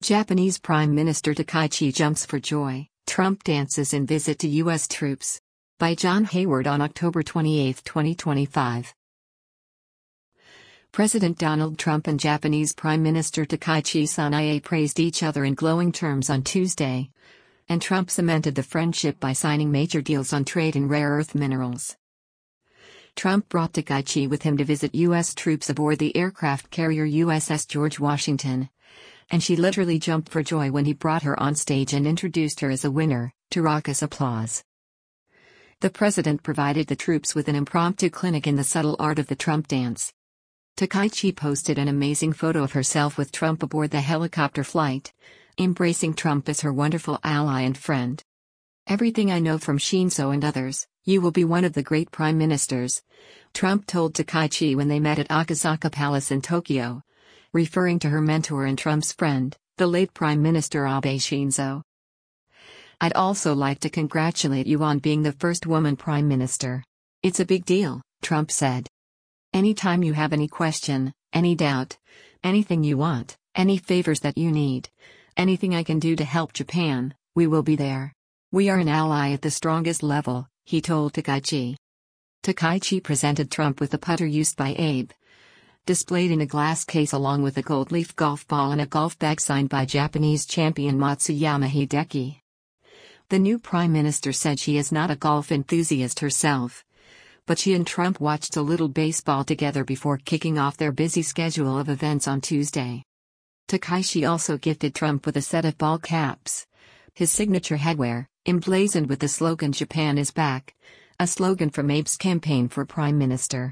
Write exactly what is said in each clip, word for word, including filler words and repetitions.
Japanese Prime Minister Takaichi jumps for joy, Trump dances in visit to U S troops. By John Hayward on October twenty-eighth, twenty twenty-five. President Donald Trump and Japanese Prime Minister Takaichi Sanae praised each other in glowing terms on Tuesday, and Trump cemented the friendship by signing major deals on trade in rare earth minerals. Trump brought Takaichi with him to visit U S troops aboard the aircraft carrier U S S George Washington, and she literally jumped for joy when he brought her on stage and introduced her as a winner, to raucous applause. The president provided the troops with an impromptu clinic in the subtle art of the Trump dance. Takaichi posted an amazing photo of herself with Trump aboard the helicopter flight, embracing Trump as her wonderful ally and friend. "Everything I know from Shinzo and others, you will be one of the great prime ministers," Trump told Takaichi when they met at Akasaka Palace in Tokyo, referring to her mentor and Trump's friend, the late Prime Minister Abe Shinzo. "I'd also like to congratulate you on being the first woman prime minister. It's a big deal," Trump said. "Anytime you have any question, any doubt, anything you want, any favors that you need, anything I can do to help Japan, we will be there. We are an ally at the strongest level," he told Takaichi. Takaichi presented Trump with the putter used by Abe, displayed in a glass case along with a gold leaf golf ball and a golf bag signed by Japanese champion Matsuyama Hideki. The new prime minister said she is not a golf enthusiast herself, but she and Trump watched a little baseball together before kicking off their busy schedule of events on Tuesday. Takaichi also gifted Trump with a set of ball caps, his signature headwear, emblazoned with the slogan "Japan is back," a slogan from Abe's campaign for prime minister.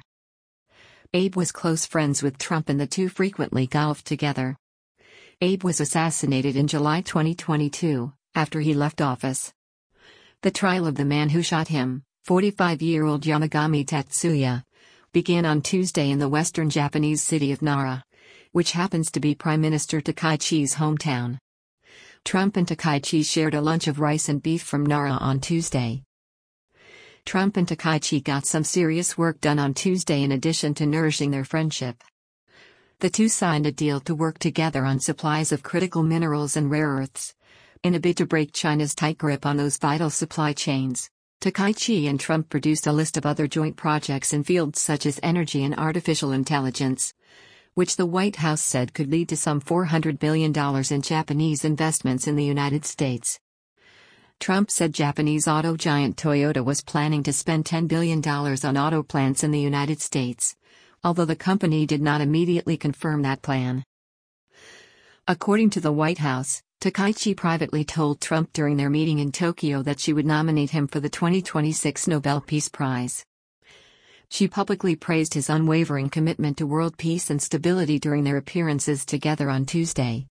Abe was close friends with Trump and the two frequently golfed together. Abe was assassinated in July twenty twenty-two, after he left office. The trial of the man who shot him, forty-five-year-old Yamagami Tetsuya, began on Tuesday in the western Japanese city of Nara, which happens to be Prime Minister Takaichi's hometown. Trump and Takaichi shared a lunch of rice and beef from Nara on Tuesday. Trump and Takaichi got some serious work done on Tuesday in addition to nourishing their friendship. The two signed a deal to work together on supplies of critical minerals and rare earths, in a bid to break China's tight grip on those vital supply chains. Takaichi and Trump produced a list of other joint projects in fields such as energy and artificial intelligence, which the White House said could lead to some four hundred billion dollars in Japanese investments in the United States. Trump said Japanese auto giant Toyota was planning to spend ten billion dollars on auto plants in the United States, although the company did not immediately confirm that plan. According to the White House, Takaichi privately told Trump during their meeting in Tokyo that she would nominate him for the twenty twenty-six Nobel Peace Prize. She publicly praised his unwavering commitment to world peace and stability during their appearances together on Tuesday.